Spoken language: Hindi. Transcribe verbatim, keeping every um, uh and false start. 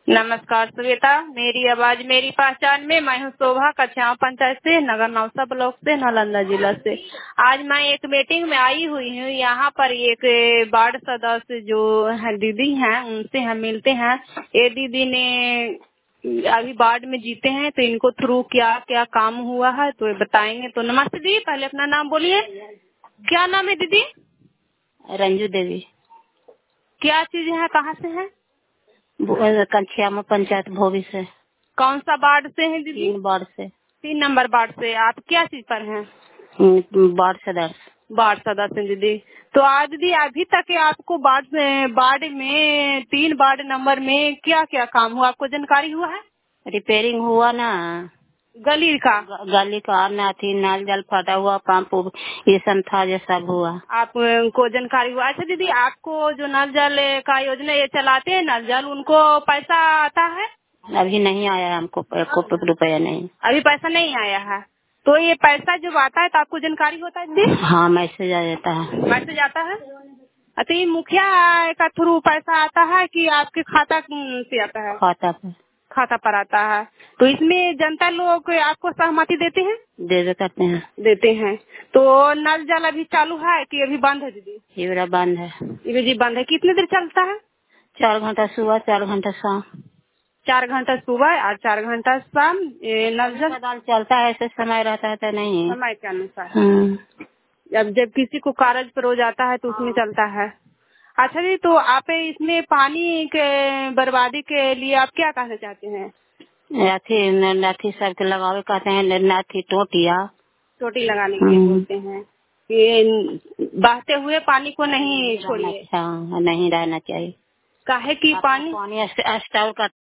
नमस्कार श्वेता, मेरी आवाज मेरी पहचान में। मैं हूँ शोभा, कछाव पंचायत से, नगर नौसा ब्लॉक से, नालंदा जिला से। आज मैं एक मीटिंग में आई हुई हूँ। यहाँ पर एक वार्ड सदस्य जो है दीदी हैं, उनसे हम मिलते हैं। ये दीदी ने अभी वार्ड में जीते हैं, तो इनको थ्रू क्या क्या काम हुआ है तो ये बताएंगे। तो नमस्ते दीदी, पहले अपना नाम बोलिए। क्या नाम है दीदी? रंजू देवी। क्या चीज है, कहाँ से है? कंछियामा पंचायत भोवी से। कौन सा वार्ड से है दीदी? तीन वार्ड से। तीन नंबर वार्ड से। आप क्या चीज पर हैं? वार्ड सदस्य। वार्ड सदस्य दीदी। तो आज दीदी अभी तक आपको वार्ड वार्ड में तीन वार्ड नंबर में क्या क्या काम हुआ, आपको जानकारी हुआ है? रिपेयरिंग हुआ ना, गली का ग- गली का ना थी, नल जल फटा हुआ, पंप ये सब था, ये सब हुआ। आपको जानकारी हुआ? अच्छा दीदी, आपको जो नल जल का योजना ये चलाते हैं नल जल, उनको पैसा आता है? अभी नहीं आया है हमको, को रुपया नहीं। अभी पैसा नहीं आया है। तो ये पैसा जब आता है तो आपको जानकारी होता है दीदी? हाँ, मैसेज आ जाता है। मैसेज आता है। अच्छा, ये मुखिया का थ्रू पैसा आता है कि आपके खाता से आता है? खाता पे। खाता पर आता है। तो इसमें जनता लोग आपको सहमति देते हैं? देवे करते हैं। देते हैं। तो नल जल अभी चालू है कि अभी बंद है दीदी? ये मेरा बंद है। ये जी बंद है। कितने देर चलता है? चार घंटा सुबह, चार घंटा शाम। चार घंटा सुबह और चार घंटा शाम। ये नल जल दाल चलता है, ऐसे समय रहता है तो नहीं। समय के अनुसार। हम्म। अब जब किसी को कागज पर हो जाता है तो उसमें चलता है। अच्छा जी, तो आप इसमें पानी के बर्बादी के लिए आप क्या कहना चाहते हैं? नाथी नाथी सबके लगावे कहते हैं, नाथी टोटिया टोटी लगाने के लिए बोलते हैं। ये बहते हुए पानी को नहीं छोड़िए। हाँ, नहीं रहना चाहिए। काहे कि पानी पानी स्टोर कर